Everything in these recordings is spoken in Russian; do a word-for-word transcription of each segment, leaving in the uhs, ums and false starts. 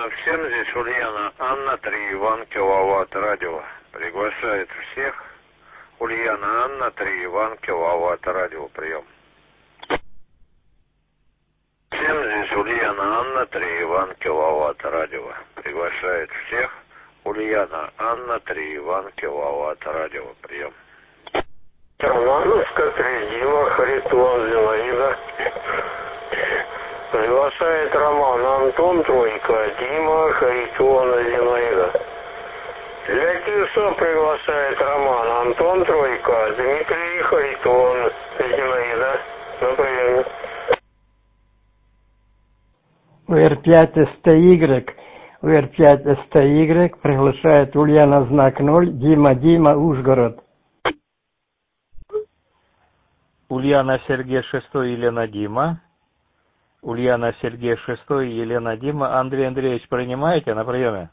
Всем здесь Ульяна Анна, три Иван, киловатт радио. Приглашает всех. Ульяна Анна, три Иван, киловатт радио. Прием. Всем здесь Ульяна Анна, три Иван, киловатт радио. Приглашает всех. Ульяна Анна, три Иван, киловатт радио. Прием. Романовка, три Дима, Харитон, Зинаида. Приглашает Роман Антон, тройка, Дима, Харитон, Зинаида. Для Кирса приглашает Роман Антон, тройка, Дмитрий, Харитон, Зинаида. На приеме. У эр пять эс тэ игрек, у эр пять эс тэ игрек приглашает Ульяна знак ноль, Дима, Дима, Ужгород. Ульяна Сергей шестой, Елена Дима. Ульяна Сергей шестой, Елена Дима. Андрей Андреевич, принимаете на приеме?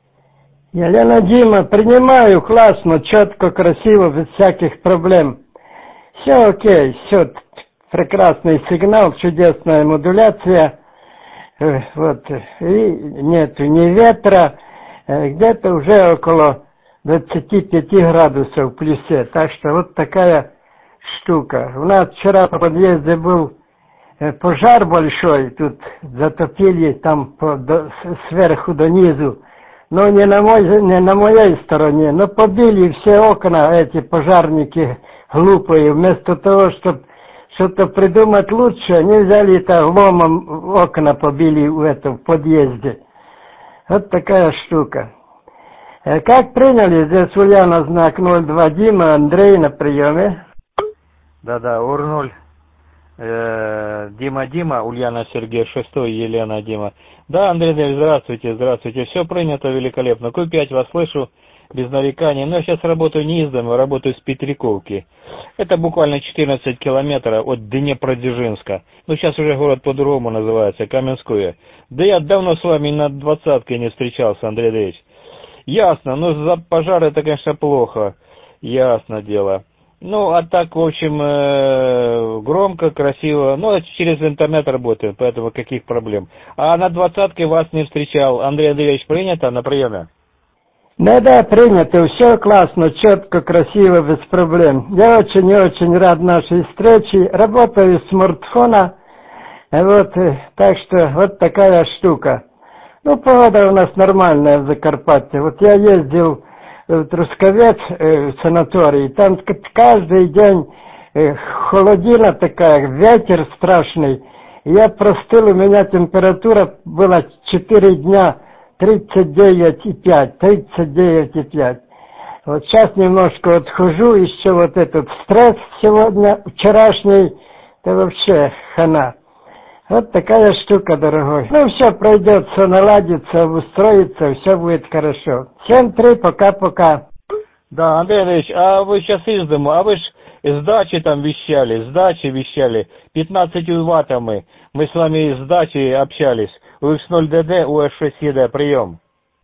Елена Дима, принимаю, классно, четко, красиво, без всяких проблем. Все окей, все, прекрасный сигнал, чудесная модуляция. Вот, и нету ни ветра, где-то уже около двадцати пяти градусов в плюсе. Так что вот такая штука. У нас вчера по подъезде был пожар большой, тут затопили там по, до, сверху до низу, но не на, мой, не на моей стороне, но побили все окна эти пожарники глупые, вместо того, чтобы что-то придумать лучше, они взяли это ломом окна побили в этом подъезде. Вот такая штука. Как приняли, здесь Ульяна знак ноль два Дима, Андрей на приеме. Да-да, УР ноль. Э, Дима, Дима, Ульяна Сергей шестой, Елена Дима. Да, Андрей Андреевич, здравствуйте, здравствуйте. Все принято великолепно. Q пять вас слышу без нареканий. Но я сейчас работаю не из дома, работаю с Петряковки. Это буквально четырнадцать километров от Днепродзержинска. Ну, сейчас уже город по-другому называется, Каменское. Да я давно с вами на двадцатке не встречался, Андрей Андреевич. Ясно, но за пожар это, конечно, плохо. Ясно дело. Ну, а так, в общем, громко, красиво. Ну, через интернет работаем, поэтому каких проблем. А на двадцатке вас не встречал. Андрей Андреевич, принято на приеме? Да-да, принято. Все классно, четко, красиво, без проблем. Я очень-очень рад нашей встрече. Работаю с смартфона. Вот, так что вот такая штука. Ну, погода у нас нормальная в Закарпатье. Вот я ездил в Трусковец, э, в санаторий, там каждый день э, холодина такая, ветер страшный. Я простыл, у меня температура была четыре дня, тридцать девять и пять, тридцать девять и пять. Вот сейчас немножко отхожу, еще вот этот стресс сегодня, вчерашний, это вообще хана. Вот такая штука, дорогой. Ну, все пройдет, все наладится, устроится, все будет хорошо. Всем три, пока-пока. Да, Андрей Андреевич, а вы сейчас из дома, а вы ж с дачи там вещали, с дачи вещали, пятнадцатью ваттами. Мы с вами с дачи общались. У икс ноль дэ дэ, у эс шесть е дэ, прием.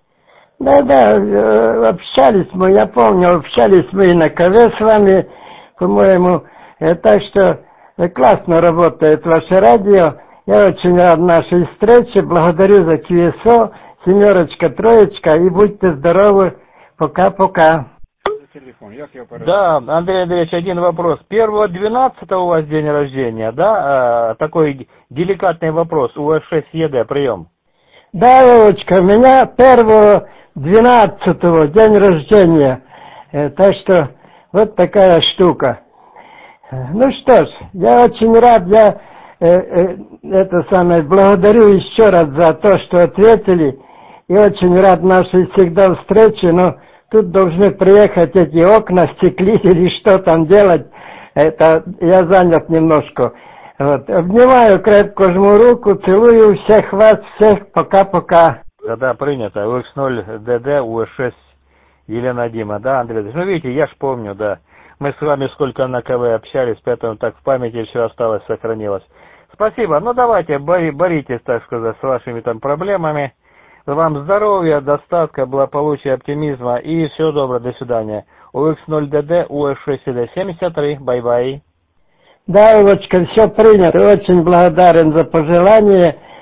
Да-да, общались мы, я помню, общались мы и на КВ с вами, по-моему. Так что классно работает ваше радио. Я очень рад нашей встрече, благодарю за кью эс о, семерочка, троечка, и будьте здоровы, пока-пока. Да, Андрей Андреевич, один вопрос. первого двенадцатого у вас день рождения, да? А, такой деликатный вопрос, у эс шесть е дэ, прием. Да, Вовочка, у меня первого двенадцатого день рождения, э, так что вот такая штука. Ну что ж, я очень рад, я... это самое, благодарю еще раз за то, что ответили, и очень рад нашей всегда встрече, но тут должны приехать эти окна, стеклить или что там делать, это я занят немножко. Вот. Обнимаю, крепко жму руку, целую всех вас, всех, пока-пока. Да-да, принято, у икс ноль дэ дэ, у эс шесть Елена Дима, да, Андрей Ильич? Ну, видите, я ж помню, да. Мы с вами сколько на КВ общались, поэтому так в памяти все осталось, сохранилось. Спасибо. Ну, давайте, бори, боритесь, так сказать, с вашими там проблемами. Вам здоровья, достатка, благополучия, оптимизма и всего доброго. До свидания. у икс ноль дэ дэ, у эс шесть дэ семьдесят три. Бай-бай. Да, Ивочка, все принято. Очень благодарен за пожелание.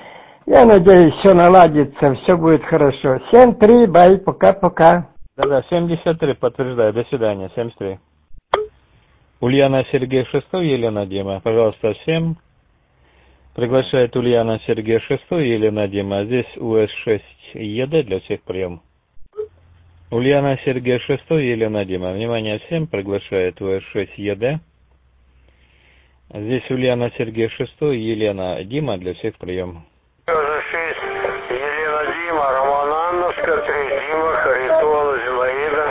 Я надеюсь, все наладится, все будет хорошо. семь три, бай, пока-пока. Да-да, семьдесят три, подтверждаю. До свидания, семьдесят три. Ульяна Сергей шестой, Елена Дима. Пожалуйста, всем. Приглашает Ульяна Сергей шестой, Елена Дима. Здесь У С шесть Е Д для всех прием. Ульяна Сергей шестой, Елена Дима. Внимание всем, приглашает У С шесть Е Д. Здесь Ульяна Сергей шестой, Елена Дима для всех прием. У С шесть, Елена Дима, Роман Аннушка, три Дима, Харитон, Зинаида.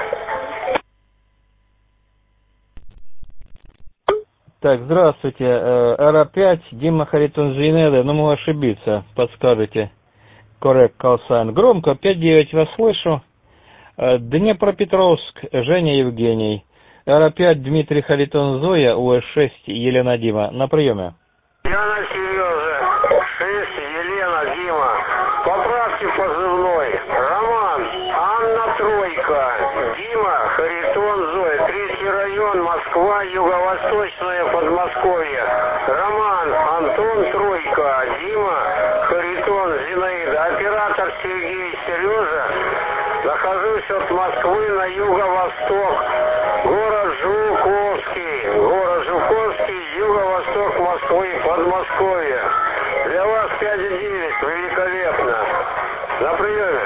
Так, здравствуйте. Р пять, Дима Харитон Зинаида. Ну, могу ошибиться, подскажете. Коррект, Калсан. Громко, пять девять вас слышу. Днепропетровск, Женя Евгений. Р пять, Дмитрий Харитон Зоя, У С шесть, Елена Дима. На приеме. Яна Сережа, шесть, Елена Дима. Поправьте позывной. Роман, Анна Тройка, Дима, Харитон Зоя. Третий район, Москва, Юго-Восточное Подмосковье. Роман, Антон Тройка, Дима, Харитон Зинаида. Оператор Сергей Сережа. Нахожусь от Москвы на юго-восток. Город Жуковский. Город Жуковский, юго-восток Москвы, Подмосковье. Для вас пять девять. Великолепно. На приеме.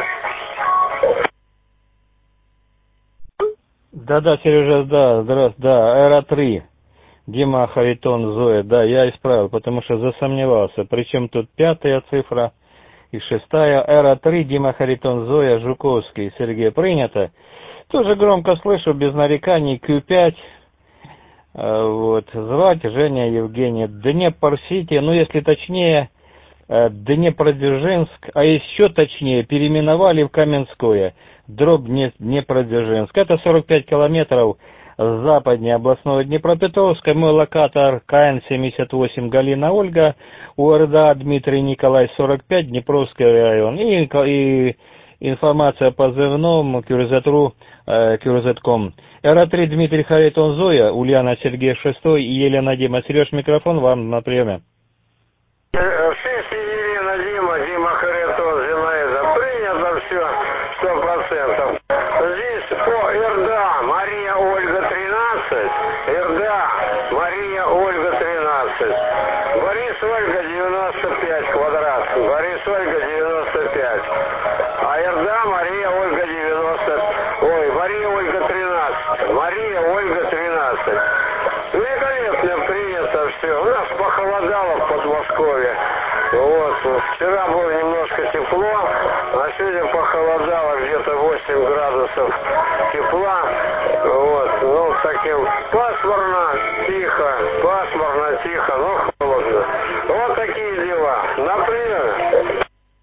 Да-да, Сережа, да, здравствуй, да, Р три. Дима Харитон Зоя, да, я исправил, потому что засомневался. Причем тут пятая цифра и шестая. Р три, Дима Харитон Зоя, Жуковский. Сергей, принято. Тоже громко слышу, без нареканий. Q пять. Вот, звать Женя Евгений. Днепр-Сити, ну если точнее, Днепродзержинск, а еще точнее, переименовали в Каменское. Дробь Днепродзержинск. Это сорок пять километров западнее областного Днепропетровска. Мой локатор К Н семьдесят восемь Галина Ольга. У Р Д А Дмитрий Николай сорок пять, Днепровский район. И, и информация по позывному Кюрзетру, Кюрзетком. Р три Дмитрий Харитон Зоя, Ульяна Сергей шестой и Елена Дима. Сереж, микрофон вам на приеме. шесть, Елена Дима, Дима Харитон Зинаида. Принято все, сто процентов. Здесь по Р Д А Мария Ольга тринадцать. Р Д А Мария Ольга тринадцать. Борис Ольга девяносто пять квадрат. Борис Ольга девяносто пять. А Р Д А Мария Ольга девяносто. Ой, Мария Ольга тринадцать. Мария Ольга тринадцать. Великолепно принято все. У нас похолодало в Подмосковье. Вот. Вчера было немножко тепло, а сегодня похолодало где-то восемь градусов тепла. Вот. Ну, таким пасмурно, тихо, пасмурно, тихо, но холодно. Вот такие дела. Например.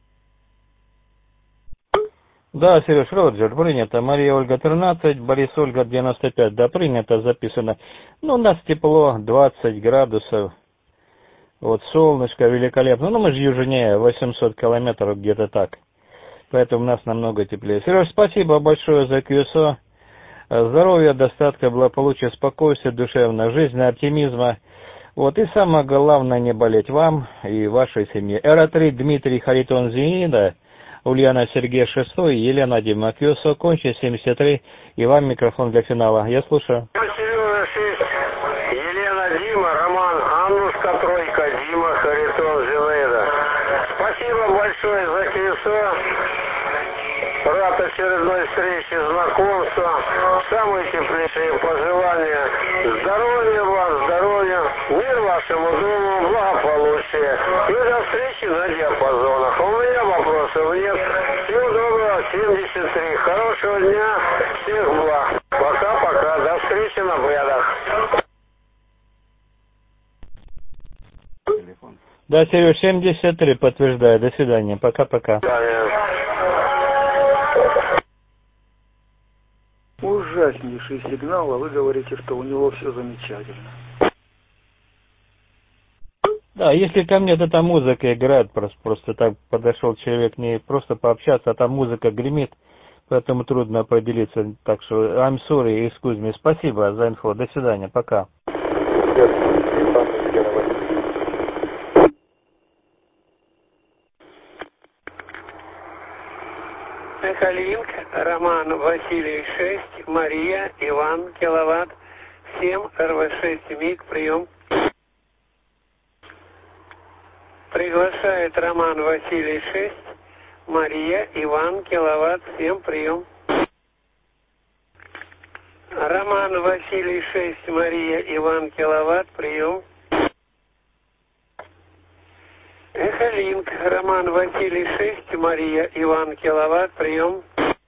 Да, Сереж, Роджер, принято. Мария Ольга тринадцать, Борис Ольга девяносто пять. Да, принято, записано. Ну, у нас тепло, двадцать градусов. Вот солнышко великолепно. Ну, мы же южнее, восемьсот километров, где-то так. Поэтому у нас намного теплее. Сереж, спасибо большое за Q S O. Здоровья, достатка, благополучия, спокойствия, душевной жизни, оптимизма. Вот, и самое главное, не болеть вам и вашей семье. Р три Дмитрий Харитон Зинаида, Ульяна Сергей шестой, Елена Дима. Q S O кончи семьдесят три. И вам микрофон для финала. Я слушаю. Серега шесть, Елена Дима, Роман Аннушка Тройка, Дима Харитон Зинаида. Спасибо большое за Q S O. Рад очередной встрече, знакомства. Самые теплейшие пожелания. Здоровья вам, здоровья, мир вашему дому, благополучия. И до встречи на диапазонах. У меня вопросов нет. Всего доброго, семьдесят три. Хорошего дня, всех благ. Пока-пока, до встречи на обрядах. Да, Сереж, семьдесят три, подтверждаю. До свидания. Пока-пока. Ужаснейший сигнал, а вы говорите, что у него все замечательно. Да, если ко мне эта музыка играет, просто, просто так подошел человек не просто пообщаться, а там музыка гремит, поэтому трудно определиться. Так что I'm sorry, excuse me. Спасибо за инфо. До свидания. Пока. Эхолинк, Роман, Василий, шесть, Мария, Иван, киловатт, семь, эр вэ шесть, МИГ, прием. Приглашает Роман, Василий, шесть, Мария, Иван, киловатт, семь, прием. Роман, Василий, шесть, Мария, Иван, киловатт, прием. Эхолинк, Роман, Василий, шесть, Мария, Иван, киловатт, прием.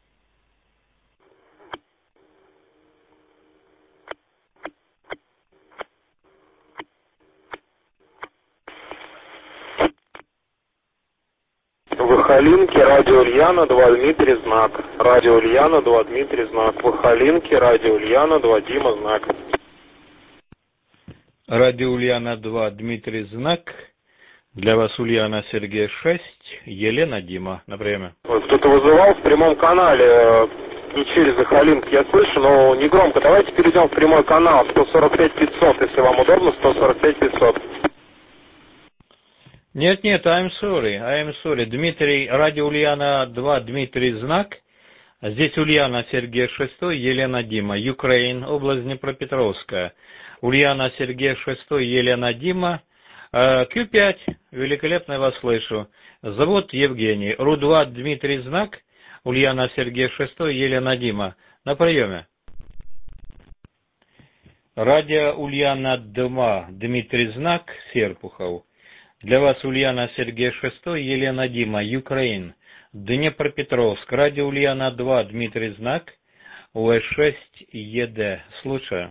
В Эхолинке, радио Ульяна, два, Дмитрий, знак. Радио Ульяна, два, Дмитрий, знак. В Эхолинке, радио Ульяна, два, Дима, знак. Радио Ульяна два, Дмитрий, знак. Для вас Ульяна, Сергей, шесть, Елена, Дима. На время. Кто-то вызывал в прямом канале, не через Эхолинк, я слышу, но не громко. Давайте перейдем в прямой канал, сто сорок пять пятьсот, если вам удобно, сто сорок пять пятьсот. Нет, нет, I'm sorry, I'm sorry. Дмитрий, радио Ульяна два, Дмитрий, знак. Здесь Ульяна, Сергей, шестой, Елена, Дима. Украин, область Днепропетровская. Ульяна, Сергей, шестой, Елена, Дима. Q пять, великолепно я вас слышу. Зовут Евгений. Ру два, Дмитрий, знак. Ульяна, Сергей, шестой, Елена, Дима. На приеме. Радио Ульяна два, Дмитрий, знак. Серпухов. Для вас Ульяна, Сергей, шестой, Елена, Дима. Украин. Днепропетровск. Радио Ульяна два, Дмитрий, знак. У эс шесть е дэ. Слушаю.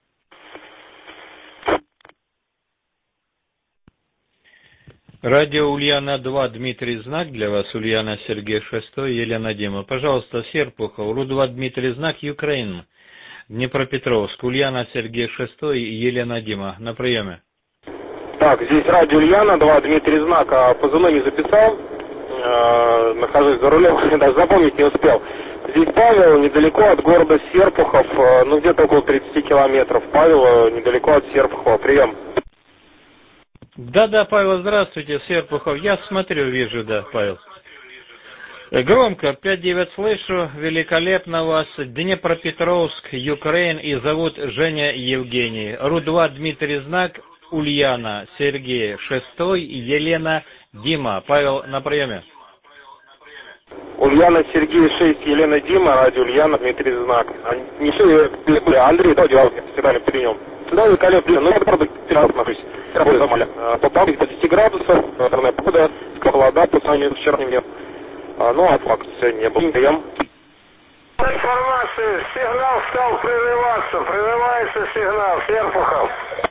Радио Ульяна два, Дмитрий, знак. Для вас Ульяна, Сергей, шестой, Елена, Дима. Пожалуйста, Серпухов. Ру два, Дмитрий, знак. Украин. Днепропетровск. Ульяна, Сергей, шестой, Елена, Дима. На приеме. Так, здесь радио Ульяна два, Дмитрий, знак. А позывной не записал. Э, нахожусь за рулем, даже запомнить не успел. Здесь Павел, недалеко от города Серпухов, э, ну где-то около тридцати километров. Павел, недалеко от Серпухова. Прием. Да-да, Павел, здравствуйте, Серпухов. Я смотрю, вижу, да, Павел. Громко, пять девять слышу, великолепно вас. Днепропетровск, Украин, и зовут Женя Евгений. Ру два, Дмитрий, знак. Ульяна, Сергей, шестой, Елена, Дима. Павел, на приеме. Ульяна, Сергей, шесть, Елена, Дима, радио Ульяна, Дмитрий, знак. Не все, Андрей, да, делал, всегда принял. Да, великолепно, ну я правда терял, смотрюсь. Работаю за маля. Попал до десяти градусов, наверное, погода, холода по сравнению с вчерашним днем. Ну, а факт сегодня не был. Прием. Информация, сигнал стал прерываться, прерывается сигнал, Серпухов.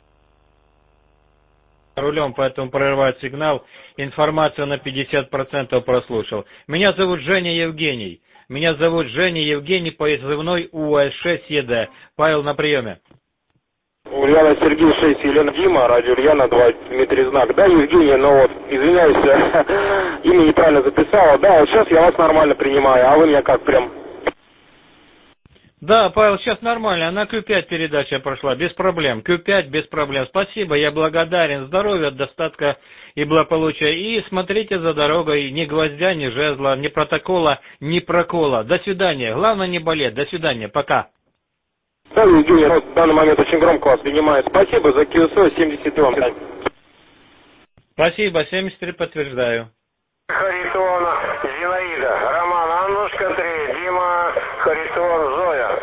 Рулем, поэтому прерывает сигнал. Информацию на пятьдесят процентов прослушал. Меня зовут Женя Евгений. Меня зовут Женя Евгений, позывной У эс шесть е дэ. Павел, на приеме. Ульяна, Сергей, шесть, Елена, Дима, радио Ульяна два, Дмитрий, знак. Да, Евгений, но вот, извиняюсь, имя неправильно записала. Да, вот сейчас я вас нормально принимаю, а вы меня как прям... Да, Павел, сейчас нормально, на Q пять передача прошла, без проблем. Q пять без проблем. Спасибо, я благодарен. Здоровья, достатка и благополучия. И смотрите за дорогой, ни гвоздя, ни жезла, ни протокола, ни прокола. До свидания. Главное не болеть. До свидания. Пока. Да, Евгений, вот в данный момент очень громко вас принимаю. Спасибо за Q S O семьдесят три. Спасибо, семьдесят три подтверждаю. Харитона, Зинаида, Роман, Аннушка три, Дима, Харитон, Зоя.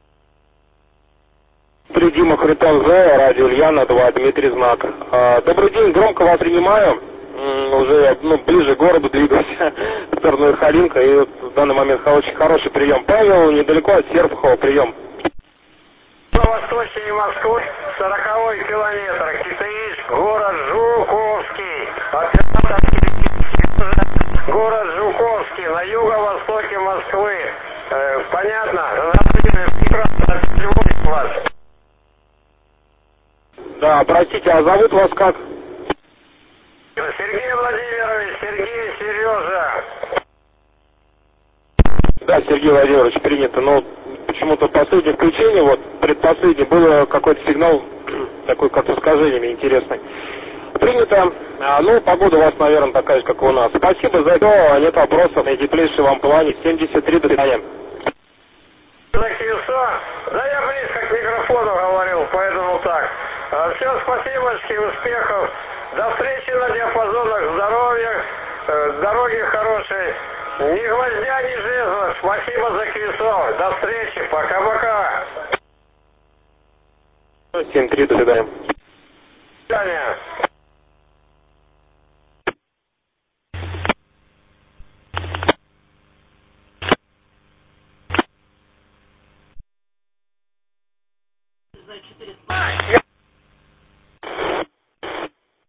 три, Дима, Харитон, Зоя, радио Ульяна два, Дмитрий, знак. А, добрый день, громко вас принимаю. М, уже ну, ближе к городу двигаюсь, в сторону Эхолинка, и вот в данный момент очень хороший прием. Павел, недалеко от Серпухова, прием. Восточнее Москвы, сороковой километр, Китаич, город Жуковский. Город Жуковский, на юго-востоке Москвы. Э, понятно? Да, простите, а зовут вас как? Сергей Владимирович, Сергей, Сережа. Да, Сергей Владимирович, принято, но почему-то последнее включение, вот предпоследнее, было какой-то сигнал, такой как с искажениями интересный. Принято. А, ну, погода у вас, наверное, такая же, как и у нас. Спасибо за это. Нет вопросов. Наитеплейший вам плане. семьдесят три, до свидания. Да я близко к микрофону говорил, поэтому так. Все, спасибо, успехов. До встречи на диапазонах, здоровья, дороги хорошие. Ни гвоздя, ни жезла. Спасибо за квесов. До встречи. Пока-пока. семь три, до свидания. До свидания. четыреста